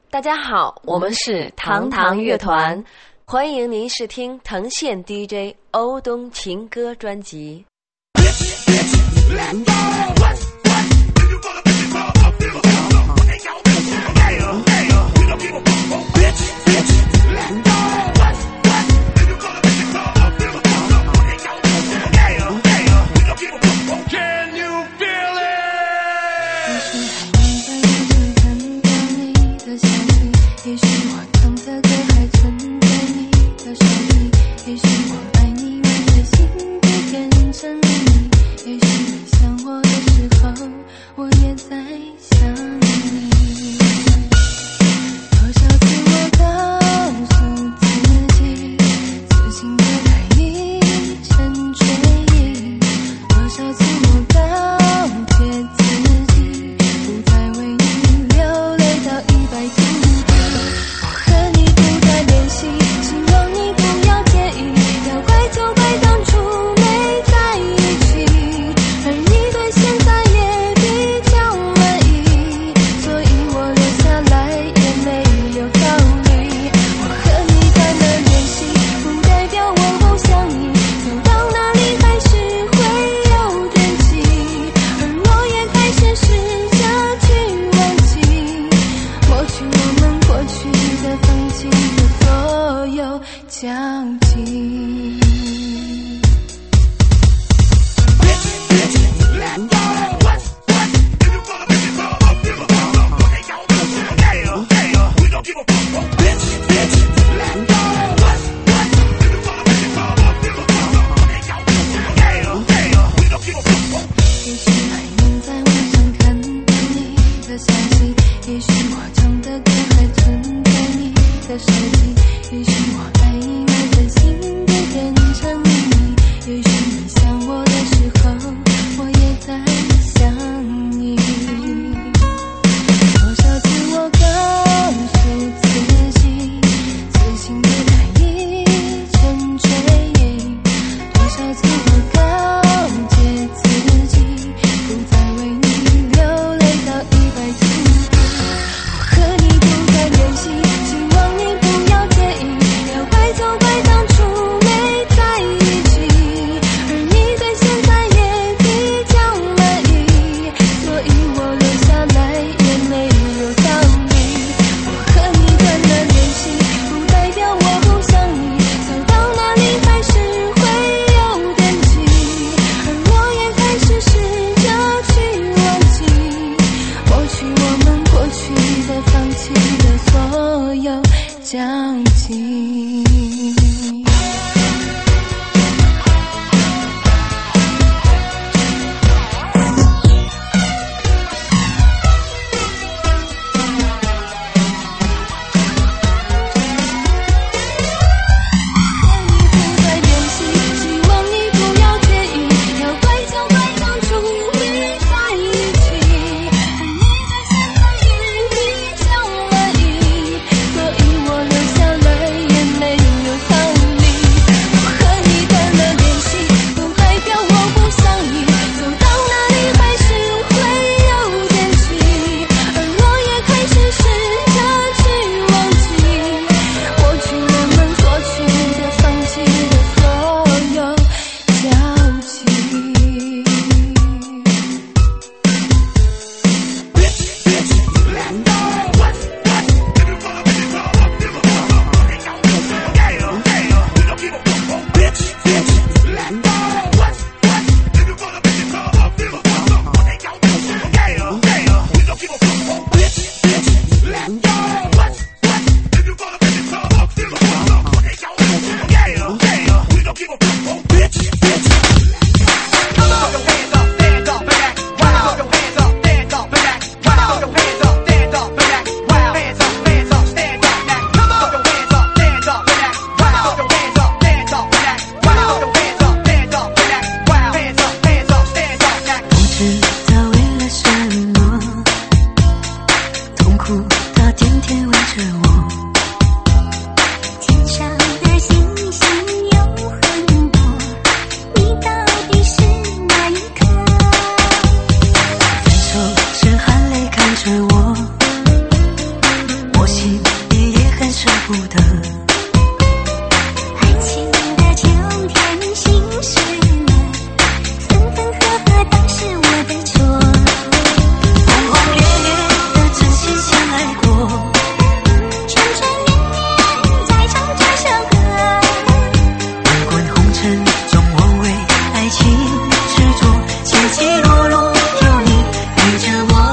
大家好，我们是堂堂乐团，欢迎您试听藤县 DJ 欧东情歌专辑。 我心不得。爱情的秋天心事了，分分合合都是我的错。轰轰烈烈的真心相爱过，圈圈绵绵在唱这首歌。滚滚红尘中我为爱情执着，起起落落有你陪着我。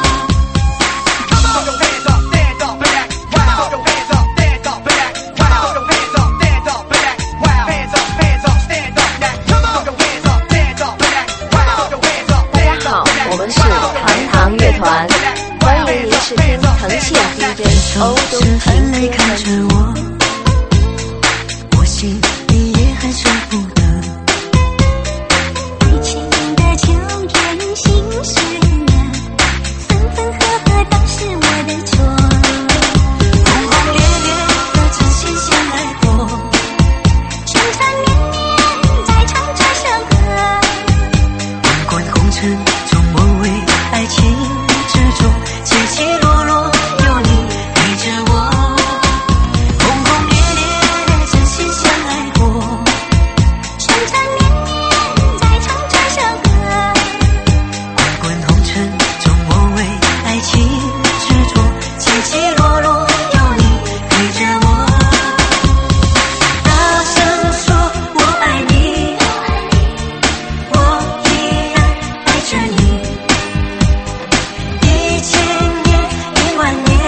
欢迎您试听藤县 DJ 欧东情歌看着我，我心里也很舍不得。爱情的秋天心事了，分分合合都是我的错。轰轰烈烈的真心相爱过，圈圈绵绵在唱这首歌。滚滚红尘中我为爱情执着，起起落落有你陪着我。轰轰烈烈真心相爱过，圈圈绵绵在唱这首歌。滚滚红尘中我为爱情执着，起起落落有你陪着我。大声说我爱你，我依然爱着你。1000年1万年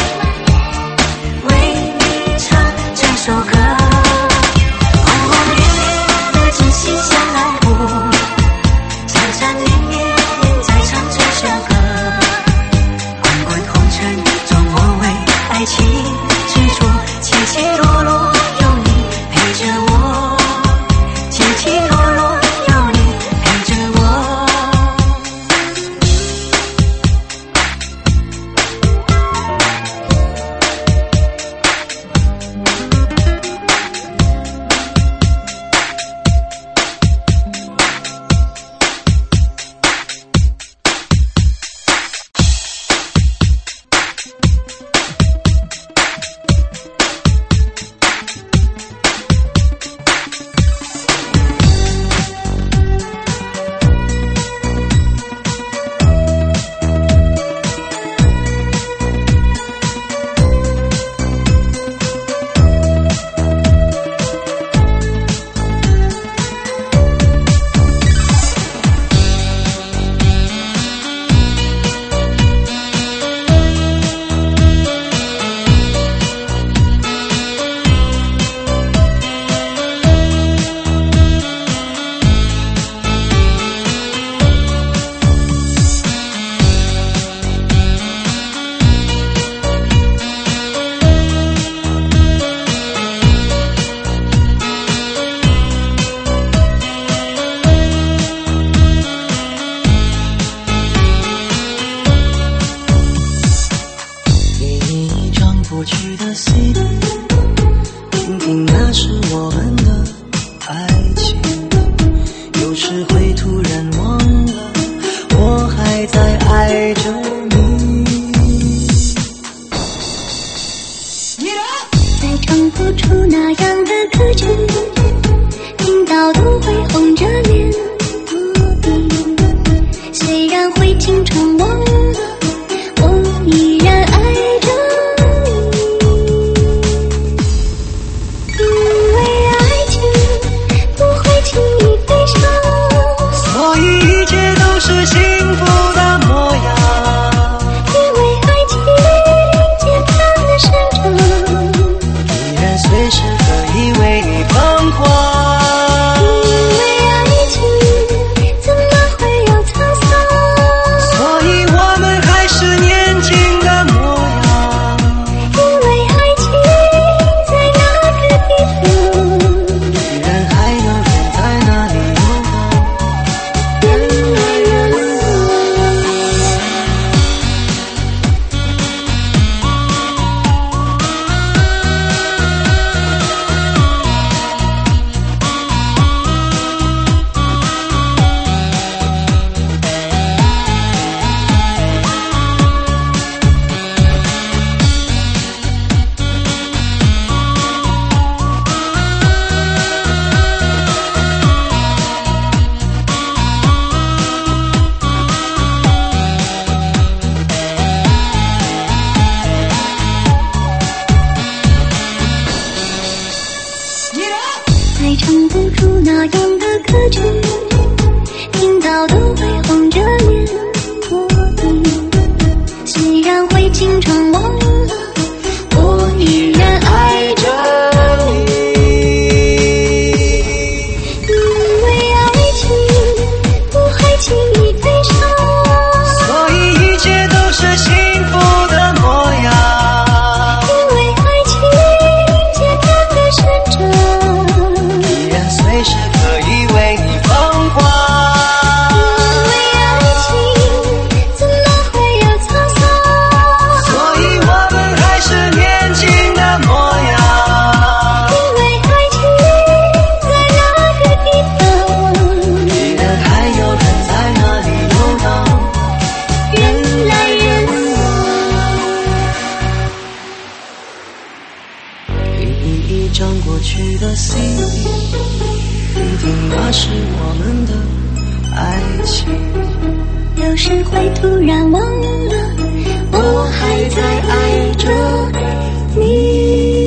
为你唱这首歌。轰轰烈烈的真心相爱过，缠缠绵绵在唱这首歌。滚滚红尘中我为爱情执着，起起落落有你陪着我。起起落落有你陪着我。过去的 CD， 听听那是我们的爱情。有时会突然忘了，我还在爱着你。再唱不出那样的歌曲，听到都会红着脸不停。虽然会经常忘了，我依然爱着是幸福的模样，因为爱情健康的生长，依然随时可以为你疯狂。因为爱情怎么会有沧桑？所以张过去的 CD， 听听那是我们的爱情。 有时会突然忘了，我还在爱着你。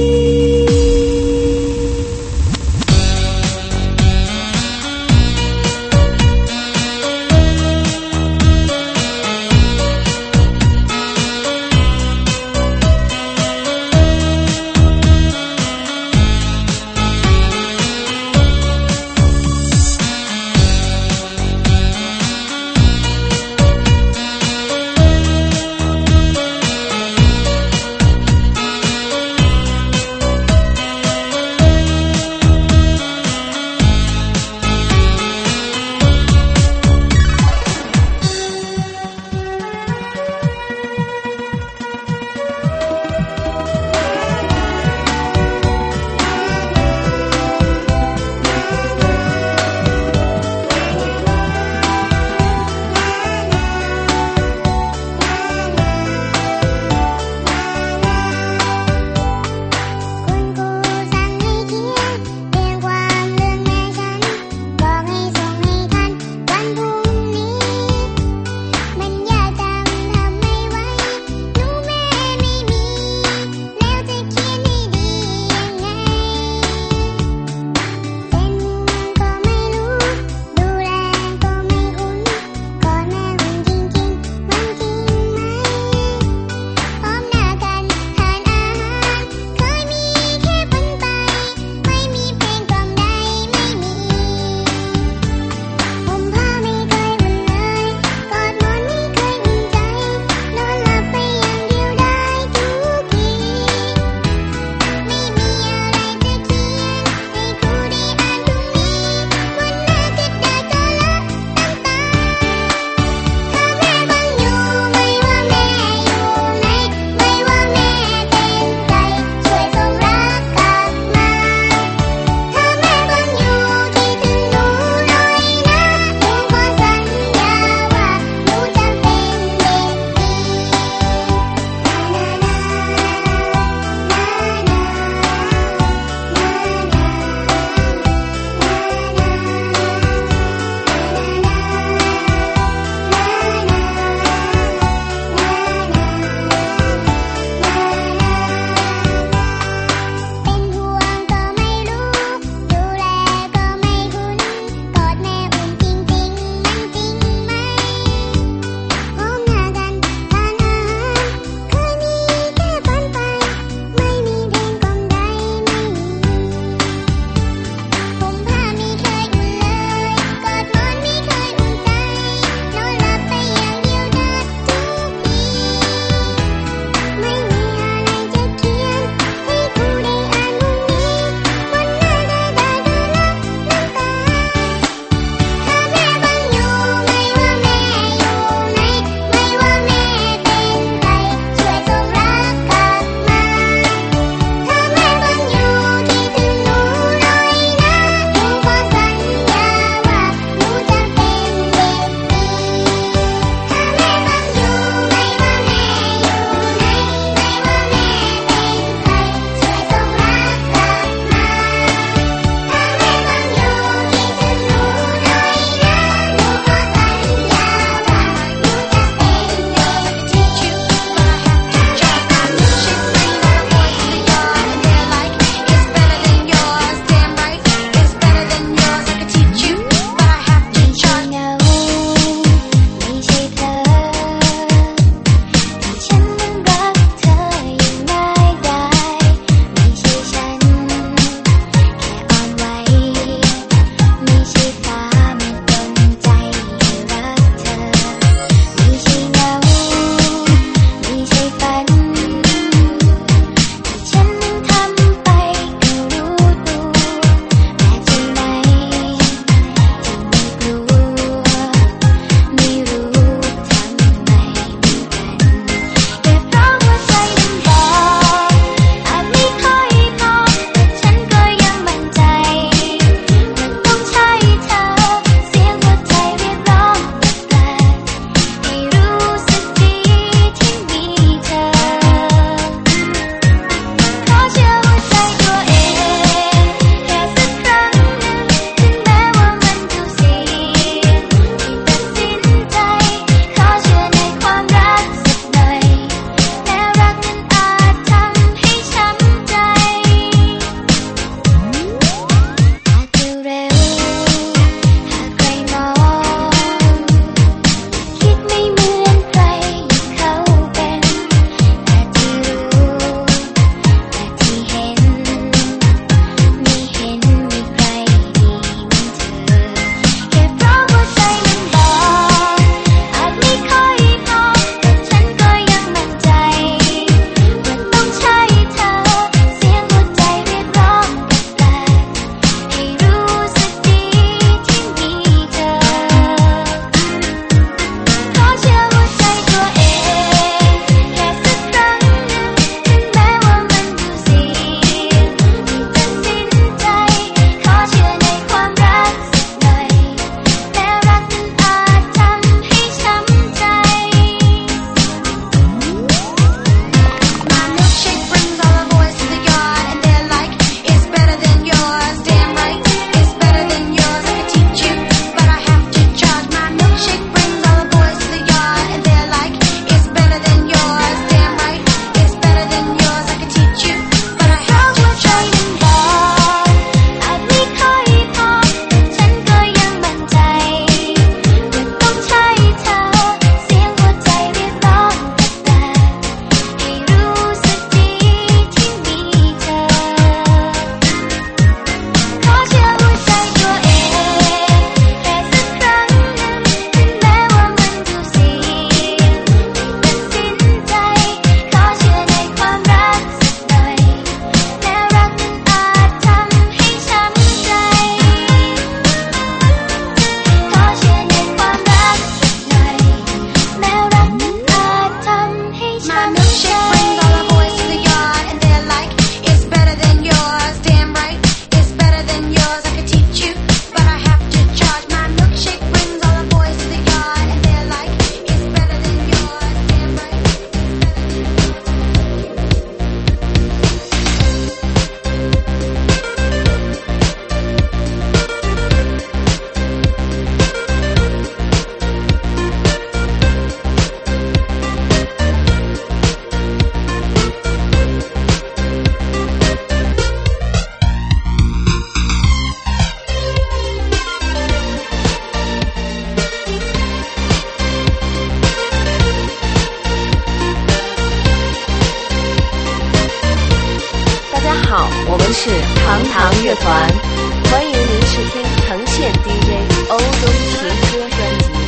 好，我们是堂堂乐团，欢迎您试听藤县 DJ 欧东情歌专辑。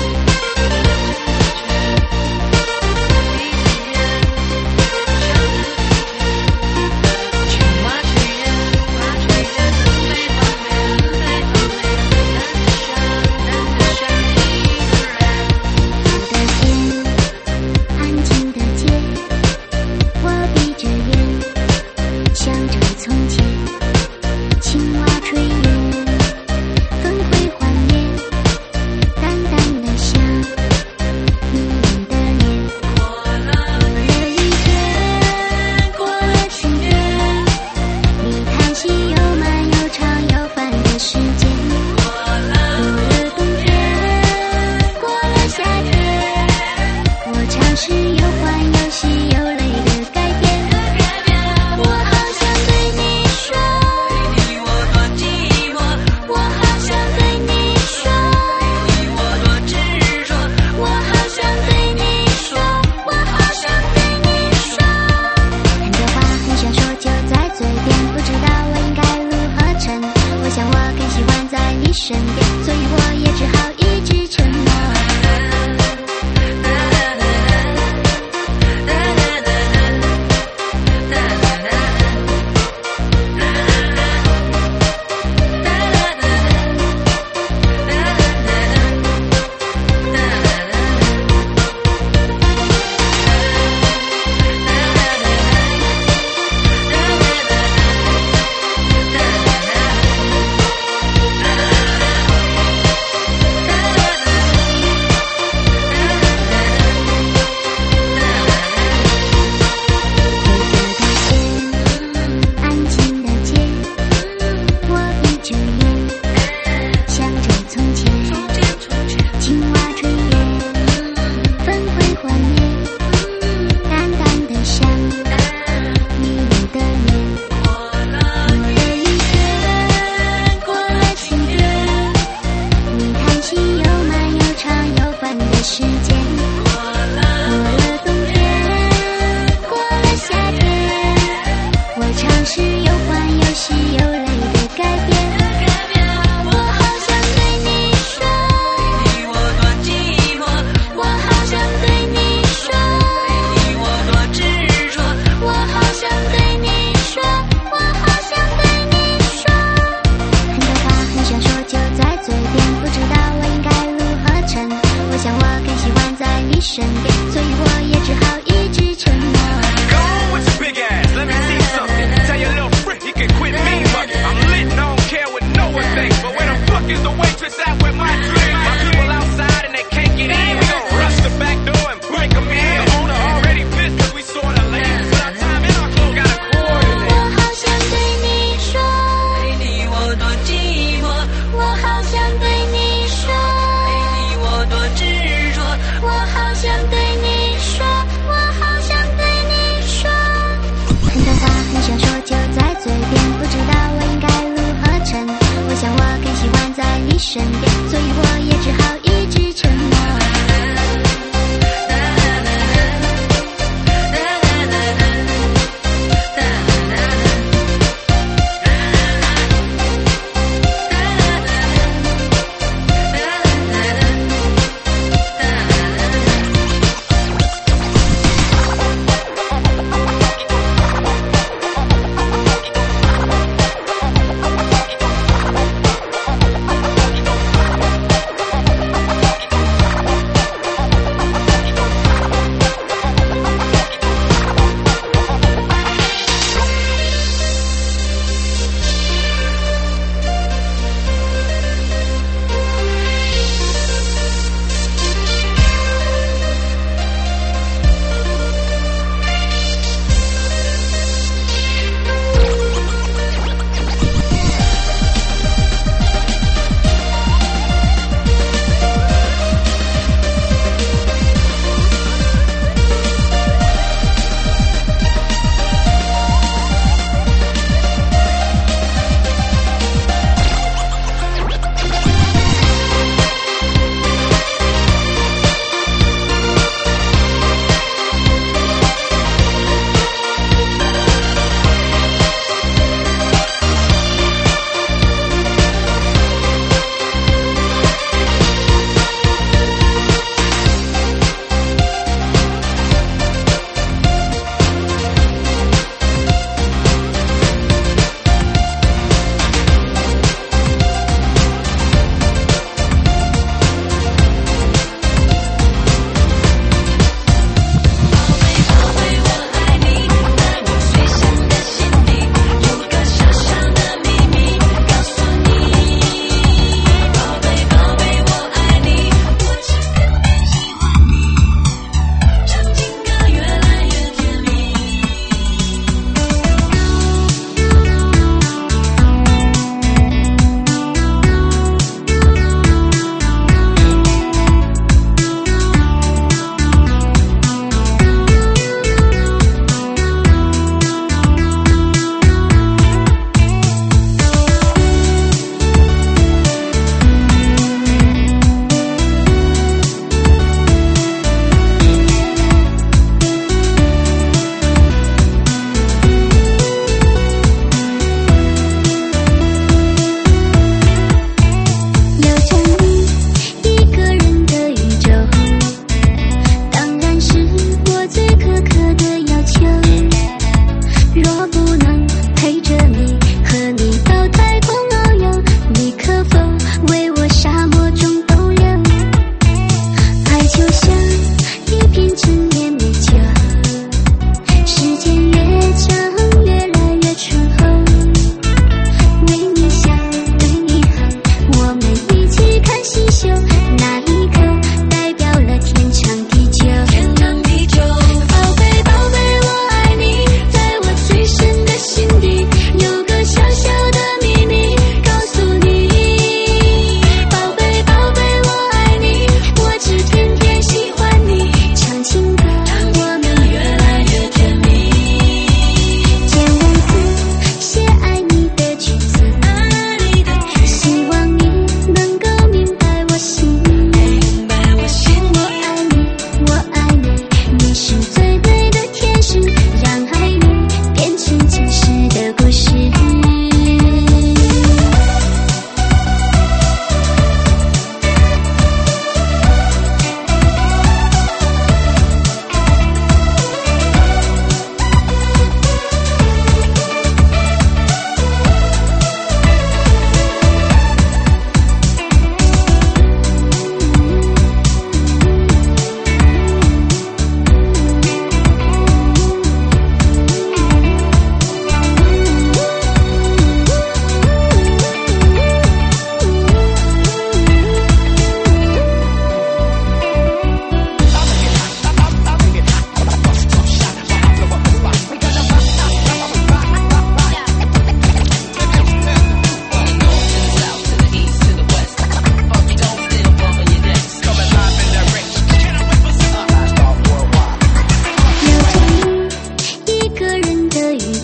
Go on with your big ass, let me see something. Tell your little freak you can quit me, but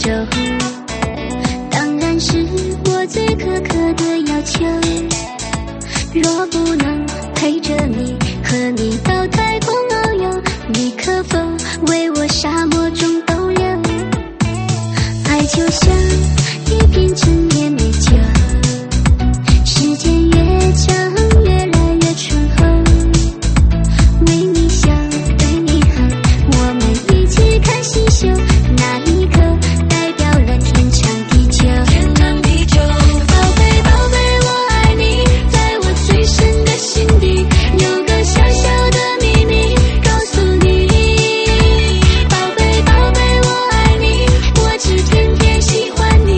手，当然是我最苛刻的要求。若不能陪着你，和你到太空遨游，你可否为我沙漠中逗留？爱就像一瓶陈年美酒，时间越长越来越醇厚。为你想，对你恨，我们一起看星宿，那一刻代表了天长地久。 天长地久， 宝贝宝贝，我爱你，在我最深的心底有个小小的秘密告诉你。宝贝宝贝，我爱你，我只天天喜欢你。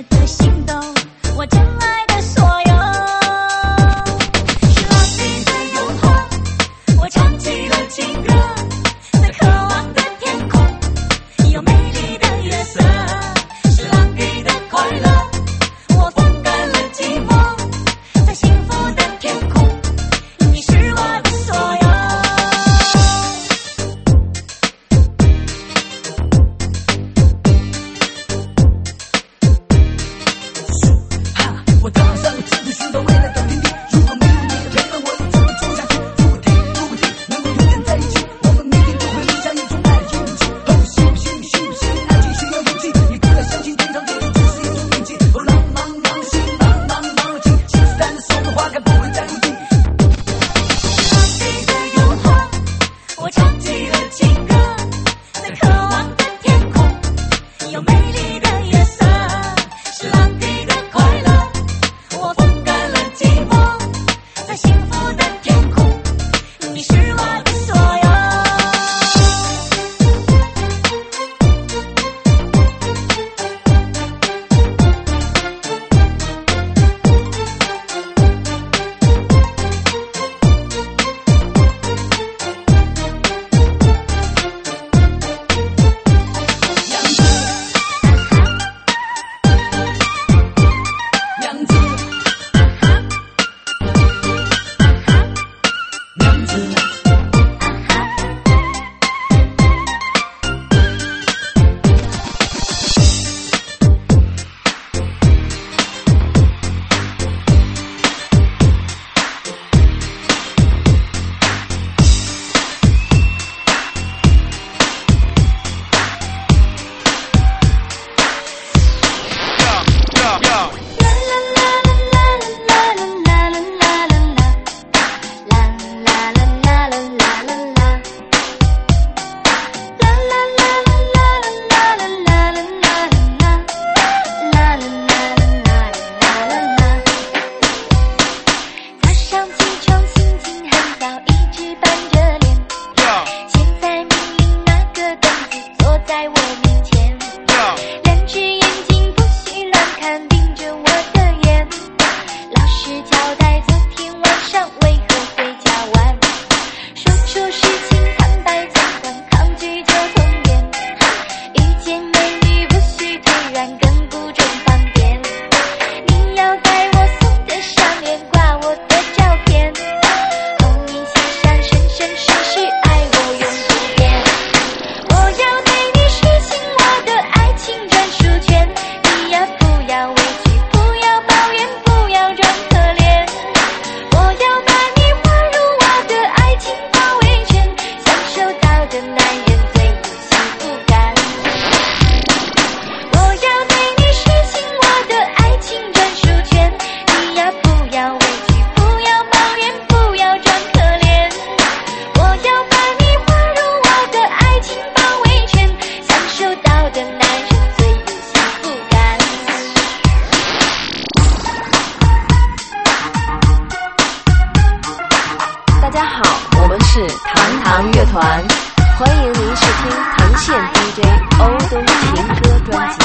的心动，我真爱的所有。是浪费的诱惑，我唱起了情歌，在渴望的天空，有美丽的月色。是浪给的快乐，我风干了寂寞，在幸福的天空，你是我的所有。 我踏上了这个寻找未来的天地，如果没有你的陪伴，我又怎么走下去？如果停，能够永远在一起，我们每天都会留下一种爱勇气。哦，信不信？信不信？爱情需要勇气，你不要相信天长地久只是一种运气。哦，浪漫浪心，浪漫浪情，星子淡的手的花开不会再无尽。 浪费的诱惑，我唱起了情歌，在渴望的天空，有美丽的月色。是浪给的快乐，我风干了寂寞，在幸福的天空，你是我的所有。 娘子，娘子，娘子。早上起床心情很糟，一直板着脸。现在命令那个凳子坐在我面前，两只眼睛不许乱看，盯着我的眼。老师交代昨天晚上为何回家晚，说出事情坦白从宽，抗拒就从严。遇见美女不许突然，更不准放电。你要在我送的上面挂我的照片，后面写上生生世世爱我永不变。我要对你实行我的爱情专属权，你呀不要委屈，不要抱怨，不要装可怜。我要把你划入我的爱情包围圈，享受到的男人最有幸福感。我要对你实行我的爱情专属权，你呀不要委屈，不要抱怨，不要装可怜。我要把你划入我的爱情包围圈，享受到的男人最有幸福感。 大家好，我们是堂堂乐团，欢迎您试听藤县 DJ 欧东情歌专辑。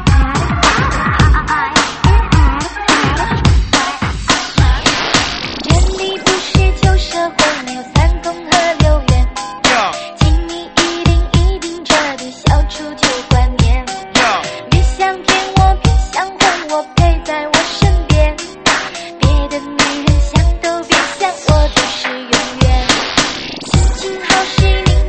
这里不是旧社会，没有三公和六元，请你一定这里消除旧观念。别想骗我，别想哄我，陪在我身边。别的女人想都别想，我就是永远。心情好时，宁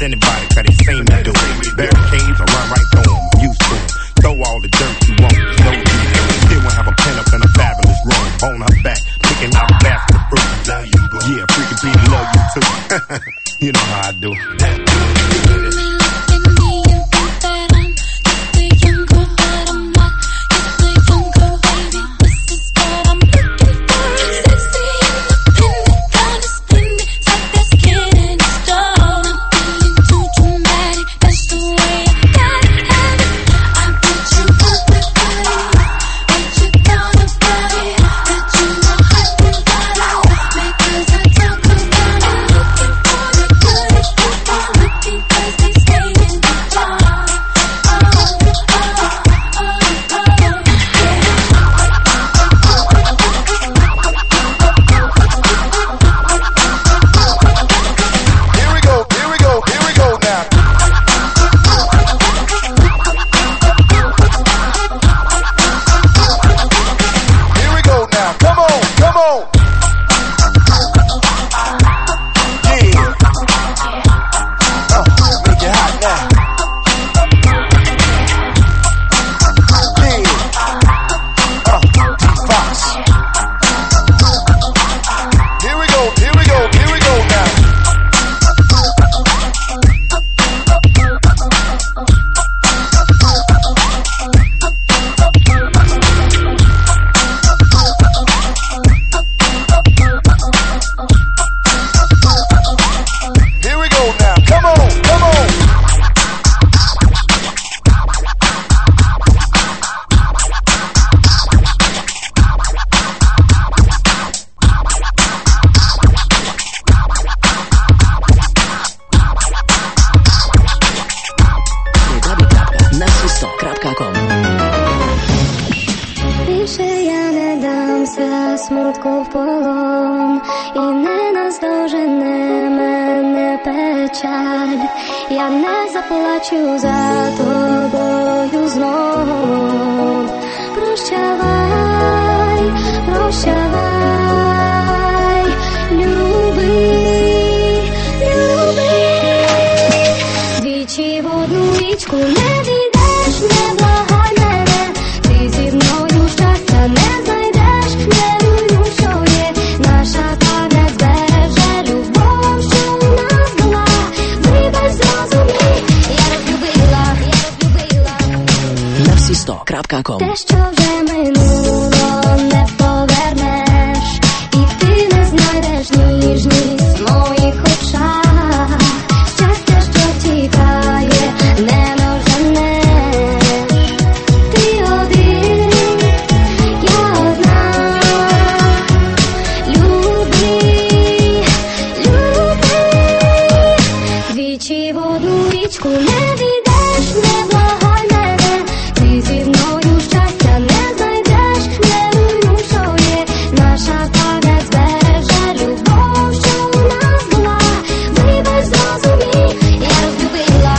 anybody, cause they seem to do it. Barricades, I run right through them, used to them. Throw all the dirt you want, no use. Still won't have a pen up in a fabulous room. On her back, picking out a basket of fruit. Love you, boo. Yeah, freaking Pete, love you too. You know how I do. Я не заплачу за тобою знов. Прощавай, прощавай, люби, люби. Двічі в одну річку не війдеш, не благай мене. Ти зі мною щастя не знайдеш, не руйнуй, що є. Наша пам'ять збереже любов, що у нас була. Вибач, зрозумій, я розлюбила. На всі 100.com. Те, що вже минуло, не повернеш, і ти не знайдеш ніжність в моїх очах. Щастя, що тікає, не доженеш. Ти один, я одна. Люби, люби. Двічі в одну річку не війдеш, не благай мене. Ти зі мною щастя не знайдеш, не руйнуй, що є. Наша пам'ять збереже любов, що у нас була. Вибач, зрозумій, я розлюбила.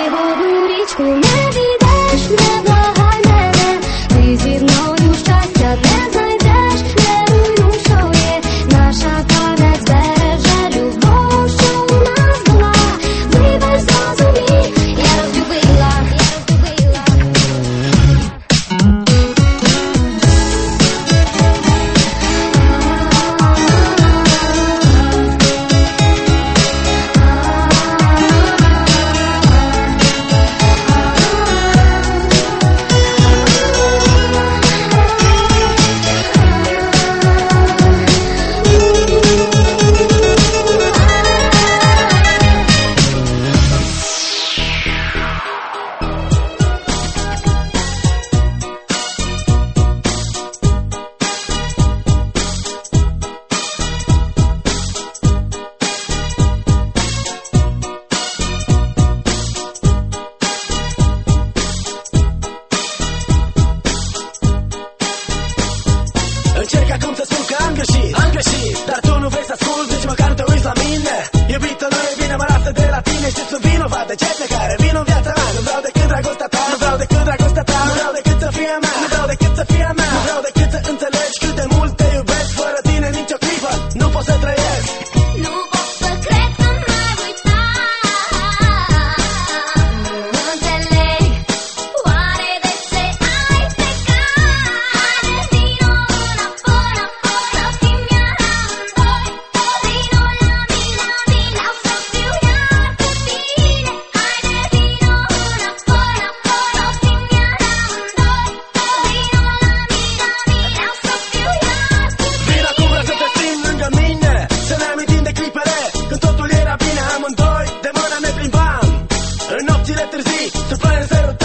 водуричку не віддаш, не благай мене, ти зі мною щастя не знайдеш, не руйнуй, що є, наша пам'ять збереже любов, що у нас була, вибач, зрозумій, я розлюбила. Încerc acum să spun că am greșit, dar tu nu vrei să asculti, nici măcar nu te uiți la mine. Iubita, nu e bine, mă lasă de la tine și sunt vinovat de cei care vin în viața mea. Nu vreau decât dragostea ta, nu vreau decât dragostea ta, nu vreau decât să fie a mea, nu vreau decât să fie a mea, nu vreau decât să înțelegi cât de mult te iubesc. Fără tine nicio clipă nu pot să trăiesc. Nu pot să cred că m-ai uitat. Nu înțeleg oare de ce ai plecat. Haide, vino înapoi, să fim iar amândoi. Vino la mine, vreau să fiu iar cu tine. Haide, vino înapoi, să fim iar amândoi. Vino la mine, vreau să fiu iar cu tine. Vin acum, vreau să te simt lângă mine, să ne amintim de clipele când totul era bine. Amândoi de mână ne plimbam în nopțile târzii, suflare în sărut.